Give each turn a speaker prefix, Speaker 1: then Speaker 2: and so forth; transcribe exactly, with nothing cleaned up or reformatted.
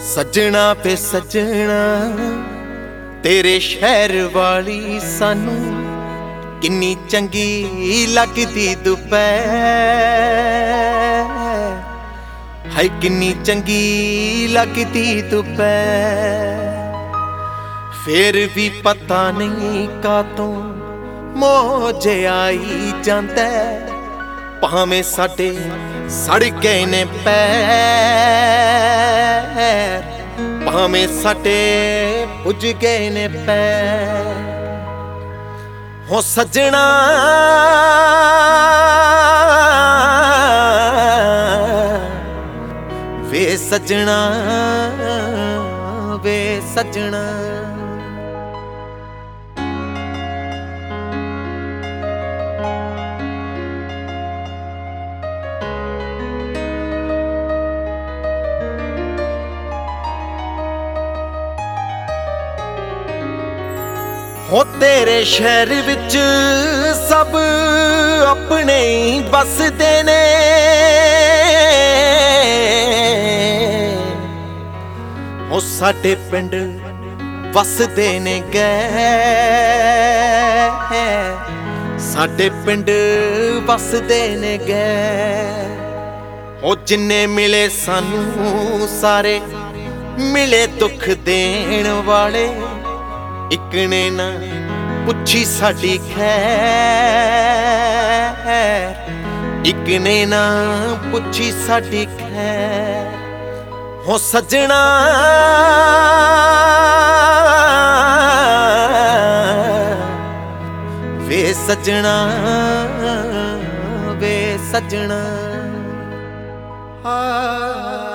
Speaker 1: सजना पे सजना तेरे शहर वाली सानू किन्नी चंगी लगदी दोपहर, हाय किन्नी चंगी लगदी दोपहर। फिर भी पता नहीं कातों मौजे आई जांदा, भावें साडे सड़ गए ने पैर, भावें साडे पुज गए ने पैर। हो सजना वे सजना वे सजना। हो तेरे शहर विच सब अपने ही बसदे ने, हो साडे पिंड वसदे ने गए, साडे पिंड वसदे ने गए। हो जिन्ने मिले सानू सारे मिले दुख देण वाले, इक ने ना पुछी साडी खैर, इक ने ना पुछी साडी खैर। हो सजना वे सजना वे सजना। आ